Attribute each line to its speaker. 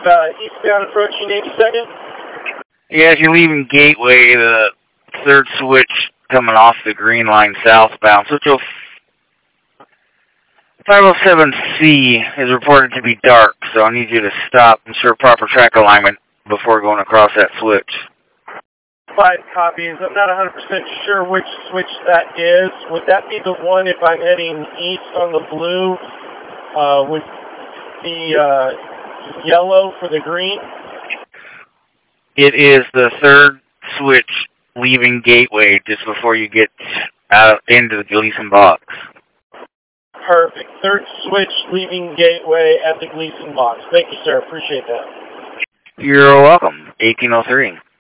Speaker 1: eastbound approaching 82nd.
Speaker 2: Yeah, if you're leaving Gateway, the third switch coming off the green line southbound, switch 507C is reported to be dark, so I need you to stop and ensure proper track alignment before going across that switch.
Speaker 1: 5 copies. I'm not 100% sure which switch that is. Would that be the one if I'm heading east on the blue with the yellow for the green?
Speaker 2: It is the third switch leaving Gateway just before you get out into the Gleason box.
Speaker 1: Perfect. Third switch leaving Gateway at the Gleason box. Thank you, sir. Appreciate that.
Speaker 2: You're welcome. 1803.